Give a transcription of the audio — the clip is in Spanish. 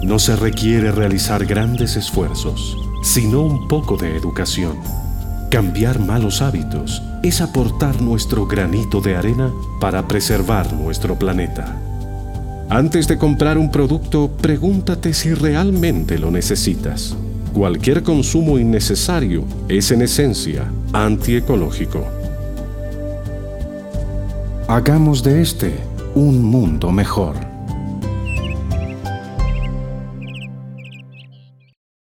No se requiere realizar grandes esfuerzos, sino un poco de educación. Cambiar malos hábitos es aportar nuestro granito de arena para preservar nuestro planeta. Antes de comprar un producto, pregúntate si realmente lo necesitas. Cualquier consumo innecesario es en esencia antiecológico. Hagamos de este un mundo mejor.